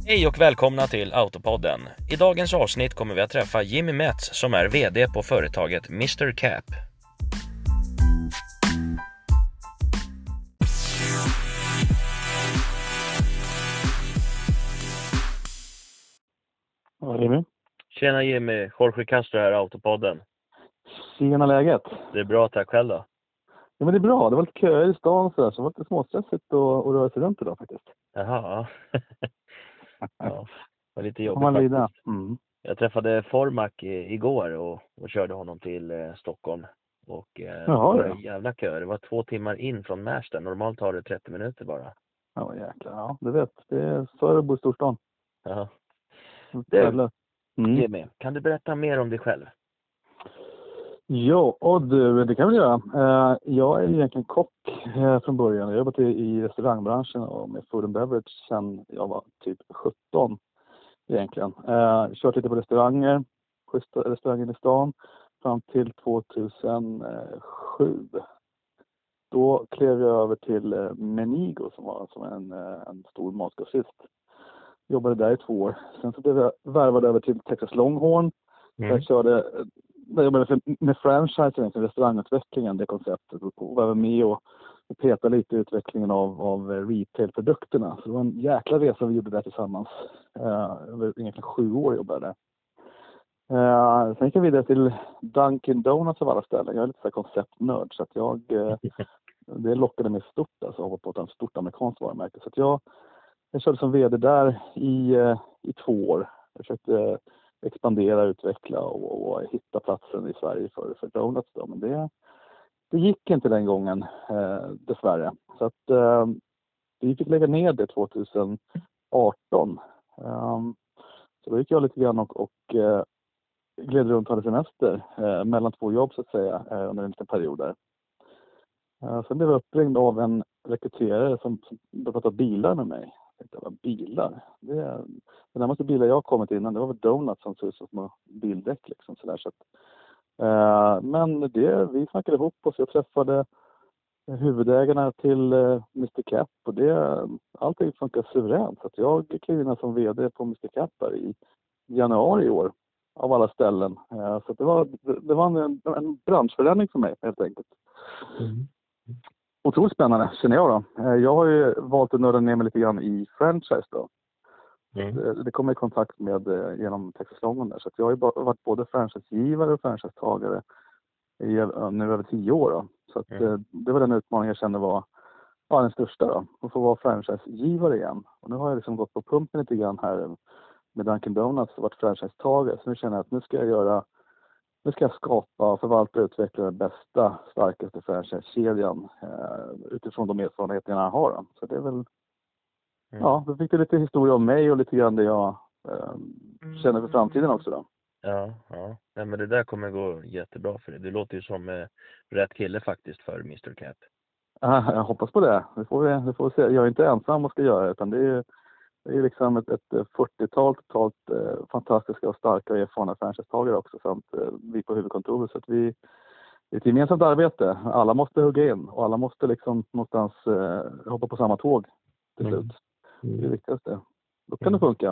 Hej och välkomna till Autopodden. I dagens avsnitt kommer vi att träffa Jimmy Metz som är VD på företaget Mr. Cap. Ja, Jimmy. Tjena Jimmy, Jorge Castro här, Autopodden. Tjena läget. Det är bra, tack själv då. Ja, men det är bra. Det var lite köer i stan så det var lite småstressigt att röra sig runt idag faktiskt. Jaha. Ja, det var lite Får man jobbigt lida. faktiskt. Jag träffade Formac igår och körde honom till Stockholm. Och det var en jävla kö. Det var 2 timmar in från Märsta. Normalt tar det 30 minuter bara. Ja, jäklar. Ja, du vet. Det är för att bo i storstan. Ja. Jimmy, kan du berätta mer om dig själv? Ja, och du, det kan vi göra. Jag är egentligen kock från början. Jag har jobbat i restaurangbranschen och med food and beverage sedan jag var typ 17 egentligen. Kört lite på restauranger, schyssta restauranger i stan fram till 2007. Då klev jag över till Menigo som var som en stor matgrossist. Jobbade där i 2 år. Sen så blev jag värvad över till Texas Longhorn. Där jobbade jag med franchising, restaurangutvecklingen, det konceptet. Och var med och petade lite i utvecklingen av retailprodukterna. Så det var en jäkla resa vi gjorde där tillsammans. Över egentligen 7 år jobbade jag där. Sen gick jag vidare till Dunkin' Donuts av alla ställen. Jag är lite så konceptnörd så att det lockade mig stort alltså att hoppa på ett stort amerikanskt varumärke. Så att jag körde som vd där i 2 år. Jag försökte expandera, utveckla och hitta platsen i Sverige för donuts då. Men det gick inte den gången dessvärre. Så att vi fick lägga ner det 2018. Så då gick jag lite grann och gled runt och hade semester mellan 2 jobb så att säga under en liten period där. Sen blev jag uppringd av en rekryterare som pratade bilar med mig. Jag tänkte, vad bilar? Det närmaste bilar jag har kommit innan, det var väl donuts som såg ut som små bildäck liksom sådär. Så att, men vi snackade ihop oss. Jag träffade huvudägarna till Mr. Cap och allting funkar suveränt. Så att jag klev in som vd på Mr. Cap i januari i år av alla ställen. Så att det var en branschförändring för mig helt enkelt. Otroligt spännande känner jag då. Jag har ju valt att nörda ner mig lite grann i franchise då. Det kommer i kontakt med genom Texas Longhorn där. Så att jag har ju varit både franchisegivare och franchisetagare nu över 10 år då. Så att det var den utmaningen jag kände var den största då. Att få vara franchisegivare igen. Och nu har jag liksom gått på pumpen lite grann här med Dunkin' Donuts och varit franchisetagare. Så nu känner jag att nu ska jag skapa och förvalta och utveckla den bästa, starkaste franchise-kedjan utifrån de erfarenheter jag har. Då. Så det är väl, då fick du lite historia om mig och lite grann det jag känner för framtiden också då. Ja. Nej, men det där kommer gå jättebra för dig. Du låter ju som rätt kille faktiskt för Mr. Cap. Jag hoppas på det. Det får vi se. Jag är inte ensam och ska göra det, utan det är liksom ett 40-tal totalt fantastiska och starka och erfarna franchisetagare också samt vi på huvudkontoret. Så att det är ett gemensamt arbete. Alla måste hugga in och alla måste liksom någonstans hoppa på samma tåg till slut. Det är det viktigaste. Då kan det funka.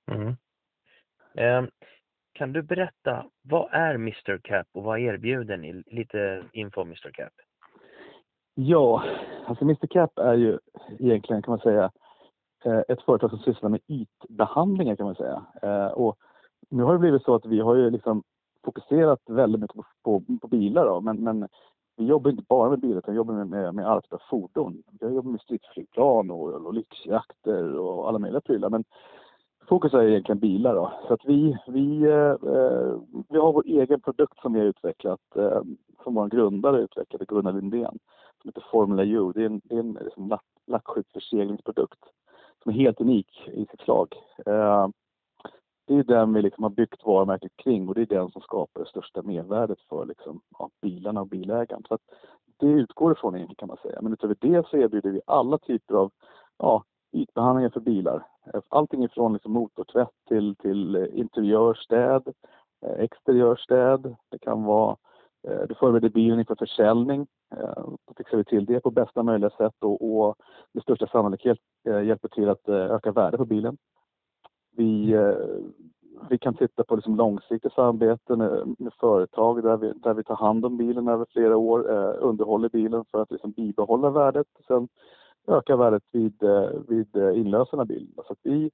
Kan du berätta, vad är Mr. Cap och vad erbjuder ni? Lite info om Mr. Cap. Ja, alltså Mr. Cap är ju egentligen kan man säga ett företag som sysslar med ytbehandlingar kan man säga. Och nu har det blivit så att vi har ju liksom fokuserat väldigt mycket på bilar då. Men vi jobbar inte bara med bilar utan vi jobbar med arbetsplatser fordon. Vi jobbar med stridsflygplan och lyxjakter och alla möjliga prylar. Men fokus är egentligen bilar då. Så att vi har vår egen produkt som vi har utvecklat som vår grundare utvecklade, Gunnar Lindén, som heter Formula U. Det är en liksom lackskyddsförseglingsprodukt som är helt unik i sitt slag. Det är den vi liksom har byggt varumärket kring och det är den som skapar det största mervärdet för liksom, bilarna och bilägaren. Så att det utgår ifrån egentligen kan man säga. Men utöver det så erbjuder vi alla typer av ytbehandlingar för bilar. Allting ifrån liksom motortvätt till interiörstäd, exteriörstäd. Det kan vara, du förbereder bilen inför försäljning. Då fixar vi till det på bästa möjliga sätt och med största sannolikhet hjälper till att öka värde på bilen. Vi kan titta på liksom långsiktiga samarbeten med företag där vi tar hand om bilen över flera år, underhåller bilen för att liksom bibehålla värdet, sen öka värdet vid inlösen av bilen. Så att vi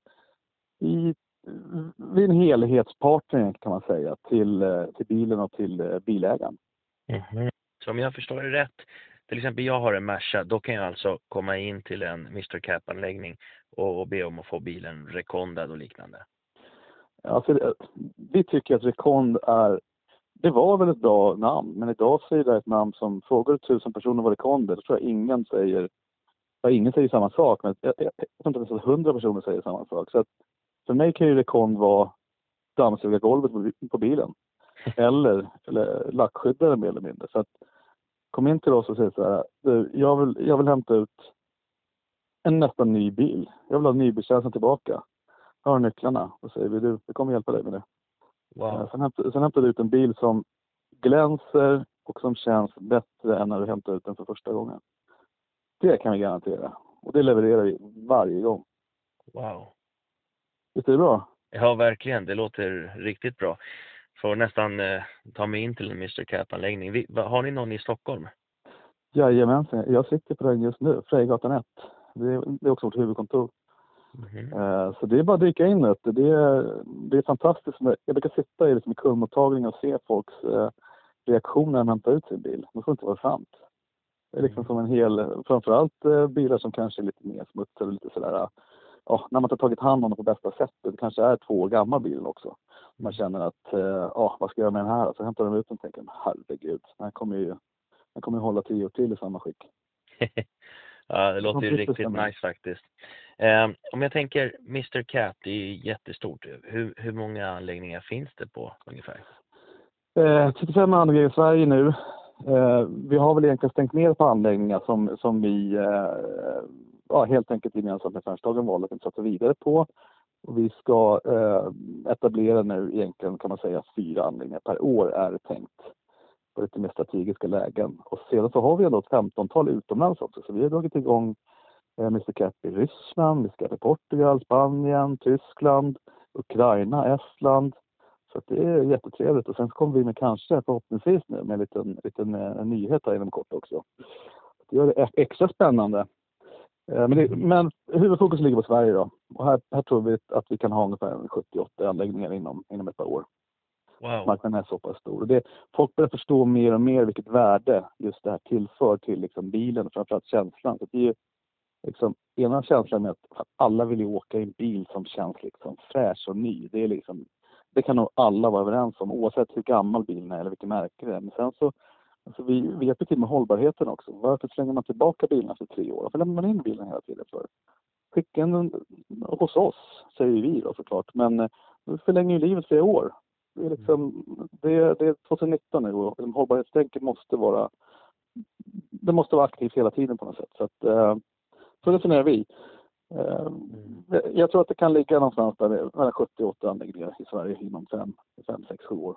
är en helhetspartner kan man säga till bilen och till bilägaren. Mm-hmm. Så om jag förstår det rätt, till exempel jag har en Merca, då kan jag alltså komma in till en Mr. Cap-anläggning och be om att få bilen rekondad och liknande. Alltså, vi tycker att Rekond det var väl ett bra namn, men idag så är det ett namn som frågar 1000 personer vad Rekond är. Då tror jag ingen säger samma sak, men jag tror inte att 100 personer säger samma sak. Så att för mig kan ju Rekond vara dammsugargolvet på bilen. eller lackskyddare mer eller mindre. Så att kom in till oss och säg så här: jag vill hämta ut en nästan ny bil. Jag vill ha nybilstjänsten tillbaka. Jag har nycklarna. Och säger vi kommer hjälpa dig med det. Wow. Sen hämtar du ut en bil som glänser och som känns bättre än när du hämtar ut den för första gången. Det kan vi garantera. Och det levererar vi varje gång. Wow. Visst är det bra? Ja, verkligen. Det låter riktigt bra. Får nästan ta mig in till en Mr. Cap-anläggning. Har ni någon i Stockholm? Jajamensan. Jag sitter på den just nu. Frejgatan 1. Det är också vårt huvudkontor. Mm-hmm. Så det är bara att dyka in. Det är fantastiskt. Jag brukar sitta i kundmottagningen och se folks reaktioner när de hämtar ut sin bil. Det får inte vara sant. Det är liksom som framförallt bilar som kanske är lite mer smutsiga och lite sådär. Ja, när man inte har tagit hand om det på bästa sätt. Det kanske är 2 år gammal bil också. Man känner att, vad ska jag göra med den här? Så hämtar de ut den och tänker, herregud, den kommer ju hålla 10 år till i samma skick. Ja, det låter ju riktigt nice faktiskt. Om jag tänker Mr. Cap, det är ju jättestort. Hur många anläggningar finns det på ungefär? 35 anläggningar i Sverige nu. Vi har väl egentligen stängt ner på anläggningar som vi helt enkelt gemensamt med företagen valde att inte satsa vidare på. Och vi ska etablera nu egentligen kan man säga 4 anläggningar per år är det tänkt. På lite mer strategiska lägen. Och sedan så har vi ändå ett 15-tal utomlands också. Så vi har dragit igång Mr. Cap i Ryssland, vi ska till Portugal, Spanien, Tyskland, Ukraina, Estland. Så att det är jättetrevligt. Och sen så kommer vi med kanske förhoppningsvis nu med en liten nyhet här inom kort också. Det gör det extra spännande. Men huvudfokus ligger på Sverige då. Och här tror vi att vi kan ha ungefär 70-80 anläggningar inom ett par år. Wow. Marknaden är så pass stor. Och folk börjar förstå mer och mer vilket värde just det här tillför till liksom bilen, framförallt känslan. Så det är ju liksom, ena känslan med att alla vill ju åka i en bil som känns liksom fräsch och ny. Det kan nog alla vara överens om, oavsett hur gammal bilen är eller vilket märke det är. Men sen så vi hjälper till med hållbarheten också. Varför slänger man tillbaka bilen efter 3 år? Varför lämnar man in bilen hela tiden för? Skicka den hos oss, säger vi då såklart. Men vi förlänger ju livet 3 år. Det är liksom, det är 2019 nu och hållbarhetstänket måste vara aktivt hela tiden på något sätt. Så att så resonerar vi. Jag tror att det kan ligga någonstans där mellan 70-80 anläggningar i Sverige inom 5-6-7 år.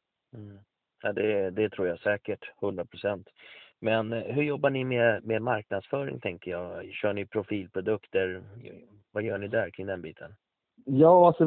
Ja, det tror jag säkert, 100%. Men hur jobbar ni med marknadsföring tänker jag? Kör ni profilprodukter? Vad gör ni där kring den biten? Ja, alltså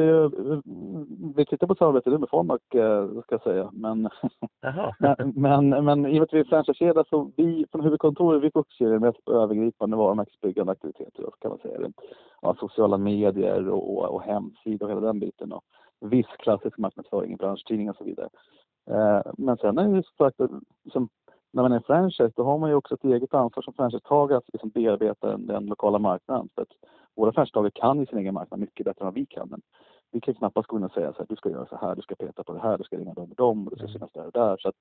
vi tittar på samarbete nu med Formac ska jag säga. Men i och med att vi är franchisekedja så vi från huvudkontoret vi fokuserar mest på övergripande varumärkesbyggande aktiviteter kan man säga. Ja, sociala medier och hemsida och hela den biten och viss klassisk marknadsföring i branschtidningar och så vidare. Men sen är det ju så sagt som när man är franchise då har man ju också ett eget ansvar som franchisetagare att liksom bearbeta den lokala marknaden. För att våra franchisetagare kan i sin egen marknad mycket bättre än vad vi kan. Men vi kan knappast gå in och säga så här, du ska göra så här, du ska peta på det här, du ska ringa dem och du ska synas där och där. Så att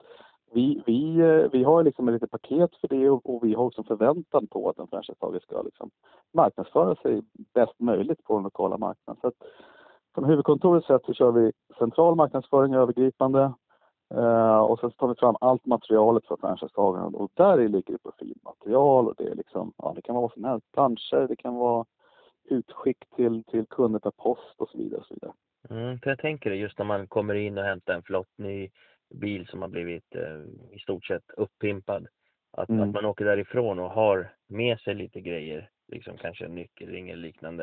vi har liksom ett litet paket för det och vi har också en förväntan på att en franchisetagare ska liksom marknadsföra sig bäst möjligt på den lokala marknaden. Så att från huvudkontorets sätt så kör vi central marknadsföring övergripande. Och sen tar vi fram allt materialet för franchisetagarna och där ligger det profilmaterial och det är liksom, det kan vara vad som helst, planscher, det kan vara utskick till kunder per post och så vidare och så vidare. För jag tänker det just när man kommer in och hämtar en flott ny bil som har blivit i stort sett uppimpad att man åker därifrån och har med sig lite grejer, liksom kanske en nyckelring eller liknande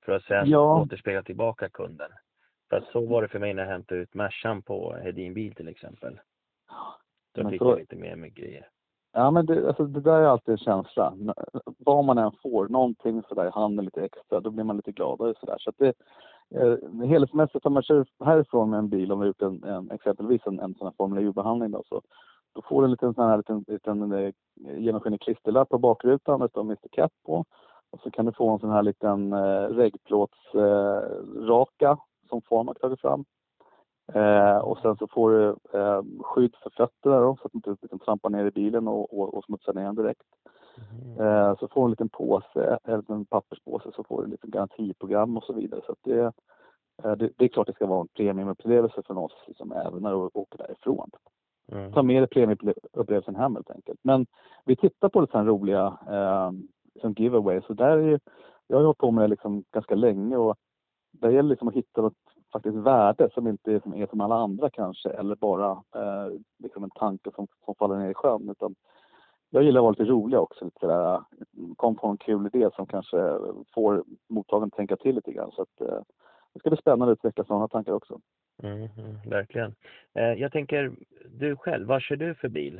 För att sen återspegla tillbaka kunden. För att så var det för mig när jag hämtade ut Mercan på Hedin bil till exempel. Då fick jag lite mer med grejer. Ja, men det där är alltid en känsla. Vad man än får, någonting sådär i handen lite extra, då blir man lite gladare sådär. Så att det, helhetsmässigt om man kör härifrån med en bil, om vi gjort exempelvis en sån här Formel U-behandling då får du en liten genomskinlig klisterlapp på bakrutan med Mr. Cap på. Och så kan du få en sån här liten reggplåtsraka som Formac tagit fram. Och sen så får du skydd för fötterna då, så att du inte liksom trampar ner i bilen och smutsar ner den direkt. Så får du en liten påse, eller en papperspåse, så får du lite garantiprogram och så vidare. Så att det är klart det ska vara en premiumupplevelse för oss liksom, även när du åker därifrån. Ta med dig premiumupplevelsen hem helt enkelt. Men vi tittar på lite roliga som giveaway. Så där är jag har hållit på med det liksom ganska länge, och det gäller liksom att hitta något faktiskt värde som inte är som alla andra kanske, eller bara liksom en tanke som faller ner i sjön, utan jag gillar att vara lite rolig också, lite sådär, kom på en kul idé som kanske får mottagaren tänka till lite grann, så att det ska bli spännande att utveckla sådana tankar också. Verkligen. Jag tänker, du själv, vad kör du för bil?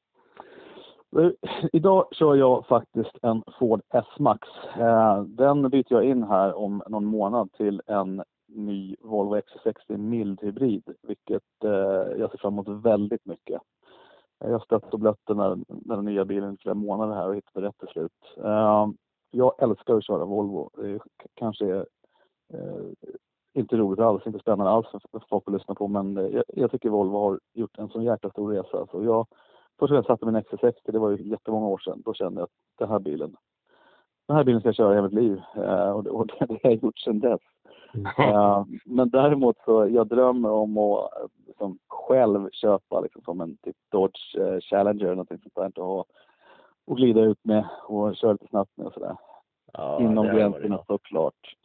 Idag kör jag faktiskt en Ford S-Max. Den byter jag in här om någon månad till en ny Volvo XC60 mild hybrid, vilket jag ser fram emot väldigt mycket. Jag har stött och blött när den nya bilen i flera månader här och hittade rätt till slut. Jag älskar att köra Volvo. Det kanske är inte roligt alls, inte spännande alls för folk att lyssna på, men jag tycker Volvo har gjort en sån jäkla stor resa. Så först när jag satte min XC60, det var ju jättemånga år sedan, då kände jag att den här bilen ska jag köra hela mitt liv. Och det har jag gjort sedan dess. Men däremot så jag drömmer om att liksom, själv köpa liksom, som en typ Dodge Challenger eller någonting sånt där, och glida ut med och köra lite snabbt med och sådär. Inom gränserna såklart.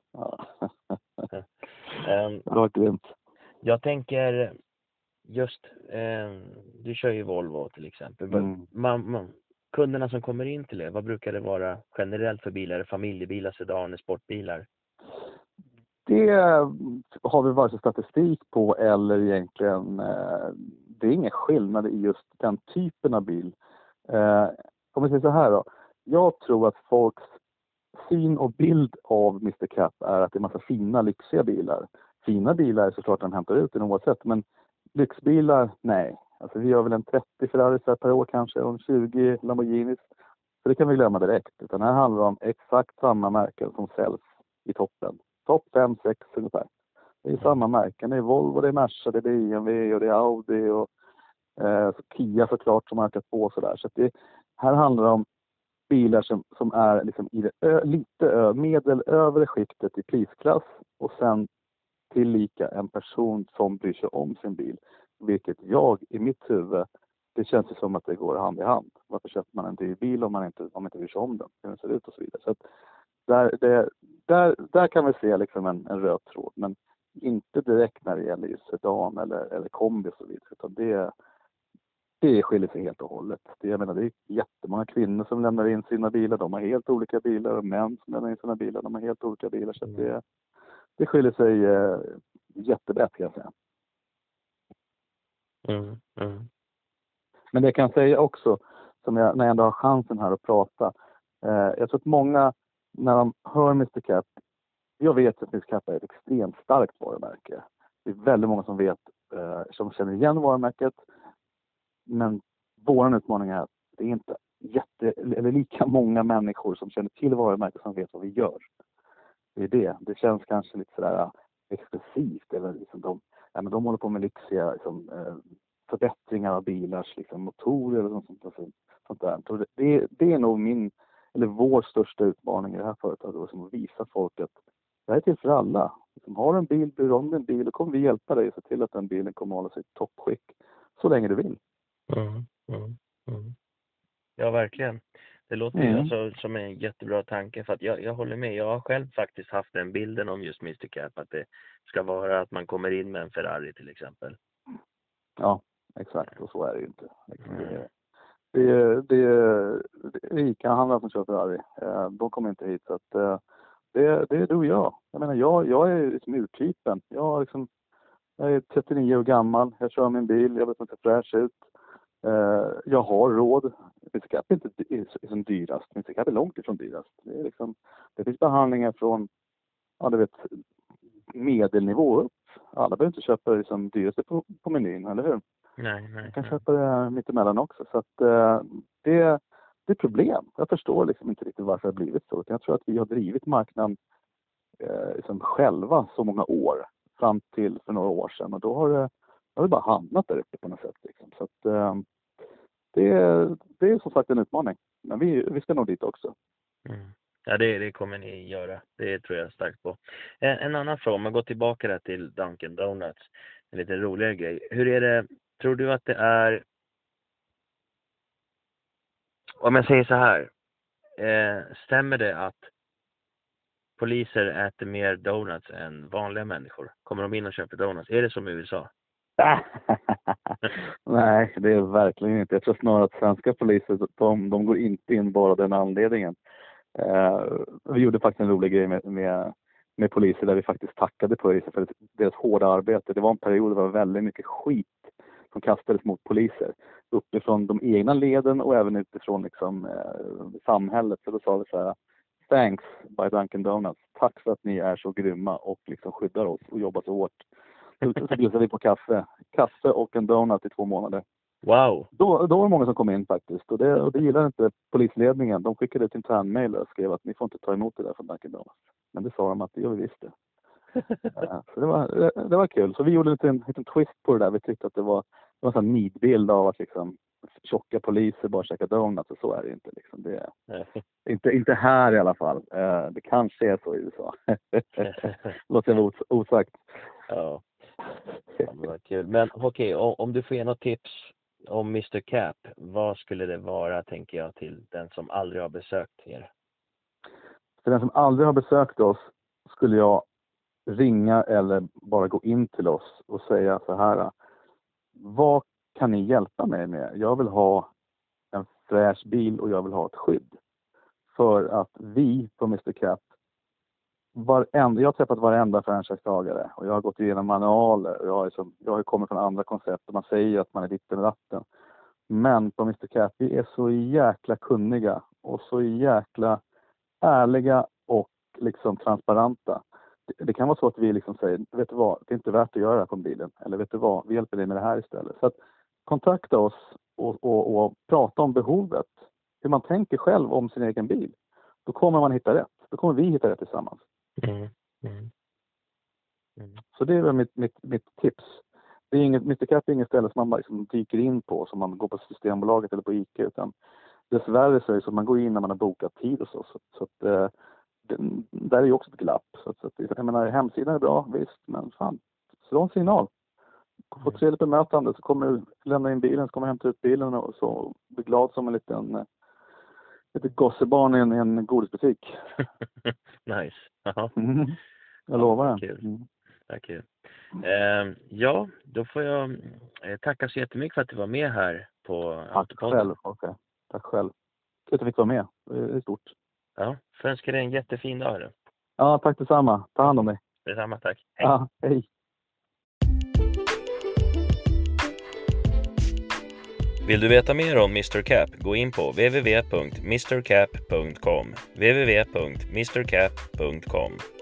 Det var grymt. Jag tänker just, du kör ju Volvo till exempel. Kunderna som kommer in till er, vad brukar det vara generellt för bilar? Familjebilar, sedaner, sportbilar? Det har vi varken statistik på eller egentligen, det är ingen skillnad i just den typen av bil. Om vi säger så här då, jag tror att folks syn och bild av Mr. Cap är att det är massa fina, lyxiga bilar. Fina bilar är såklart de hämtar ut den oavsett, men lyxbilar, nej. Alltså vi gör väl en 30 Ferraris per år kanske, och en 20 Lamborghinis. Så det kan vi glömma direkt. Utan här handlar det om exakt samma märken som säljs i toppen. Topp 5-6 ungefär. Det är samma märken. Det är Volvo, det är Merca, det är BMW och det är Audi och Kia såklart som har ökat på och sådär. Så att här handlar det om bilar som är liksom i det lite medelövre skiktet i prisklass, och sen tillika en person som bryr sig om sin bil. Vilket jag i mitt huvud, det känns ju som att det går hand i hand. Varför köper man en dyr bil om man inte bryr sig om den? Hur den ser ut och så vidare. Så att där kan vi se liksom en röd tråd. Men inte direkt när det gäller just sedan eller kombi och så vidare. Utan det skiljer sig helt och hållet. Jag menar, det är jättemånga kvinnor som lämnar in sina bilar. De har helt olika bilar. Och män som lämnar in sina bilar. De har helt olika bilar. Så att det skiljer sig jättebrett kan jag säga. Men det kan jag säga också, som när jag ändå har chansen här att prata. Jag tror att många, när de hör Mr. Cap, jag vet att Mr. Cap är ett extremt starkt varumärke. Det är väldigt många som vet, som känner igen varumärket. Men vår utmaning är att det är inte eller lika många människor som känner till varumärket som vet vad vi gör. Det är det. Det känns kanske lite sådär exklusivt. Eller liksom de håller på med lyxiga liksom, förbättringar av bilars liksom, motorer eller sånt där. Så det är nog vår största utmaning i det här företaget. Som att visa folk att det här är till för alla. Liksom, har du en bil, bryr om en bil, då kommer vi hjälpa dig att se till att den bilen kommer att hålla sig i toppskick så länge du vill. Ja, verkligen. Det låter ju alltså som en jättebra tanke, för att jag håller med. Jag har själv faktiskt haft den bilden om just Mr. Cap, att det ska vara att man kommer in med en Ferrari till exempel. Ja, exakt. Och så är det ju inte. Det är rika handlare som kör Ferrari. De kommer inte hit. Så att, Det är du och jag. Jag menar, jag är liksom urtypen. Jag är 39 år gammal. Jag kör min bil. Jag vet inte fräsch ut. Jag har råd. Mr. Cap är inte som dyrast. Mr. Cap är långt ifrån dyrast. Det finns behandlingar från, ja, du vet, medelnivå upp. Alla behöver inte köpa det som dyraste på menyn, eller hur? Nej. Man kan köpa det mitt emellan också. Så att det är problem. Jag förstår liksom inte riktigt varför det har blivit så. Jag tror att vi har drivit marknaden liksom själva så många år. Fram till för några år sedan. Och då har det bara hamnat där uppe på något sätt. Liksom. Så att det är som sagt en utmaning. Men vi ska nog dit också. Mm. Ja, det kommer ni göra. Det tror jag starkt på. En annan fråga, om man går tillbaka där till Dunkin' Donuts. En lite roligare grej. Hur är det, tror du att det är, om jag säger så här, stämmer det att poliser äter mer donuts än vanliga människor? Kommer de in och köper donuts? Är det som i USA? Nej, det är verkligen inte. Jag tror snarare att svenska poliser, de går inte in bara av den anledningen. Vi gjorde faktiskt en rolig grej med poliser där vi faktiskt tackade poliser för deras hårda arbete. Det var en period där det var väldigt mycket skit som kastades mot poliser. Uppifrån de egna leden och även utifrån liksom, samhället. Så då sa vi så här: thanks by Dunkin' Donuts. Tack för att ni är så grymma och liksom skyddar oss och jobbar så hårt. Så bjussade vi på kaffe och en donut i 2 månader. Wow! Då var det många som kom in faktiskt. Och det gillade inte polisledningen. De skickade ett internmail och skrev att ni får inte ta emot det där från Dunkin' Donuts. Men det sa de att det gör vi visst det. Så det var kul. Så vi gjorde en liten twist på det där. Vi tyckte att det var en sån nidbild av att liksom tjocka poliser bara käka donuts. Och så är det inte. Liksom. Det är inte här i alla fall. Det kanske är så i USA. Låt det vara osagt. Ja. Det var kul. Men okej, om du får ge något tips om Mr. Cap, vad skulle det vara, tänker jag, till den som aldrig har besökt er? För den som aldrig har besökt oss skulle jag ringa eller bara gå in till oss och säga så här: vad kan ni hjälpa mig med? Jag vill ha en fräsch bil och jag vill ha ett skydd. För att vi på Mr. Cap, jag har träffat varenda franchisetagare och jag har gått igenom manualer och jag har kommit från andra koncept och man säger att man är ditt med ratten. Men på Mr. Cap, vi är så jäkla kunniga och så jäkla ärliga och liksom transparenta. Det kan vara så att vi liksom säger, vet du vad, det är inte värt att göra det här på bilen. Eller vet du vad, vi hjälper dig med det här istället. Så att kontakta oss och prata om behovet. Hur man tänker själv om sin egen bil. Då kommer man hitta rätt. Då kommer vi hitta rätt tillsammans. Så det är väl mitt tips. Det är Mr. Cap är inget ställe som man bara liksom dyker in på, som man går på Systembolaget eller på ICA, utan dessvärre så är det så att man går in när man har bokat tid och så att där är ju också ett glapp. Så att jag menar, hemsidan är bra, visst, men fan, slå en signal. Få trevligt bemötande, så kommer du lämna in bilen, så kommer hämta ut bilen och så bli glad som en liten gossebarn i en godisbutik. Nice. Jag lovar det. Kul. Ja, då får jag tacka så jättemycket för att du var med här på Autopodden. Tack själv. Kul att jag fick vara med. Det är stort. Ja, för jag önskar dig en jättefin dag. Då. Ja, tack detsamma. Ta hand om dig. Detsamma, tack. Hej. Ja, hej. Vill du veta mer om Mr. Cap, gå in på www.mrcap.com. www.mrcap.com